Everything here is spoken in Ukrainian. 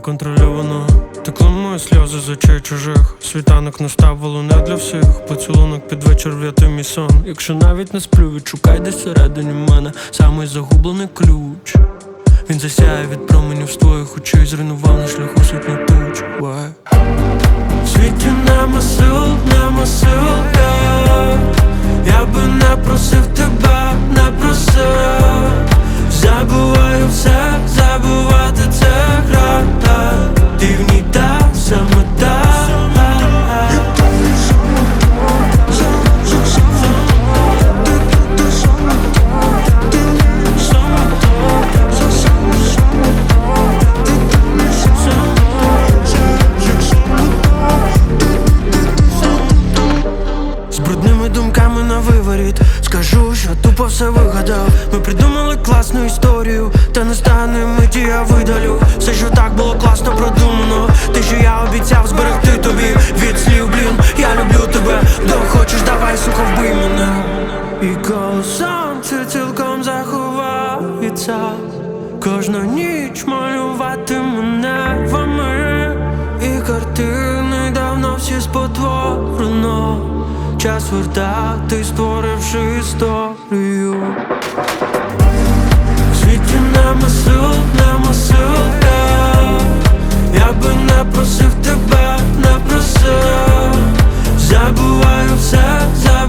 неконтрольовано. Текло мої сльози з очей чужих. Світанок настав, але не для всіх. Поцілунок під вечір врятуй мій сон. Якщо навіть не сплю, відшукай десь всередині мене самий загублений ключ. Він засяє від променів з твоїх очей, зруйнував на шляху сотні туч. В світі нема сил, я би не просив тебе, не просив. Забуваю все, забувати це гра. Ти в ній та, саме та. З брудними думками на виворіт скажу, що тупо все вигадав. Ми придумали класну історію, та не стане миті, я видалю все, що так було класно продумано. Те, що я обіцяв зберегти тобі від слів, блін, я люблю тебе. До хочеш, давай, сука, вбий мене. І коли сонце цілком заховається, кожну ніч малюватиме нервами. І картини давно всі спотворено. Час вертати, створивши історію. В світі нема сил, я би не просив тебе, не просив. Забуваю все,